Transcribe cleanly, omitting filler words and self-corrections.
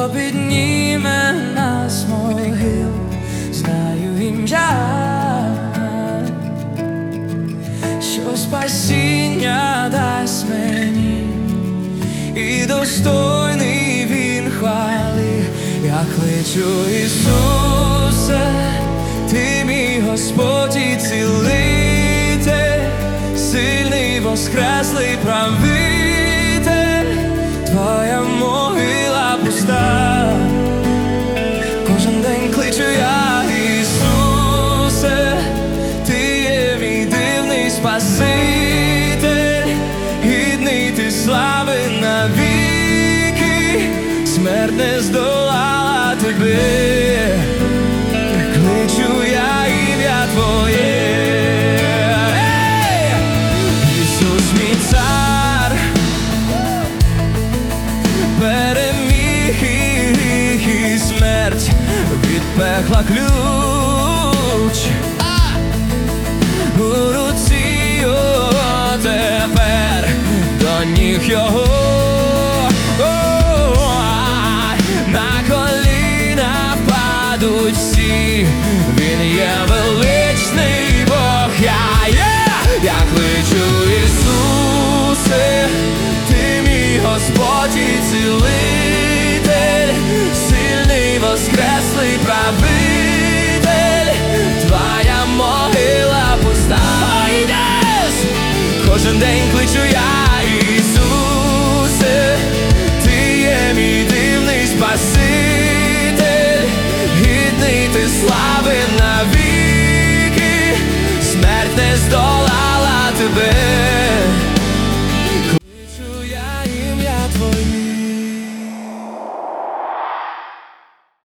що підніме нас з могил. Знаю ім'я, що спасіння дасть мені, і достойний він хвали. Я кличу: Ісусе, ти мій Господь і цілитель, сильний, воскреслий правитель. Твоя могила пуста, кожен день кличу я: Ісусе, ти є мій дивний Спаситель, гідний ти слави навіки, смерть не здолала тебе. Кличу я ім'я Твоє. Ісус мій цар, переміг і гріх і смерть, від пекла ключ у руці його тепер, до ніг його. На коліна падуть всі, він є величний Бог. Я кличу: Ісусе, ти мій Господь і цілитель, сильний, воскреслий правитель. Твоя могила пуста. Кожен день кличу я: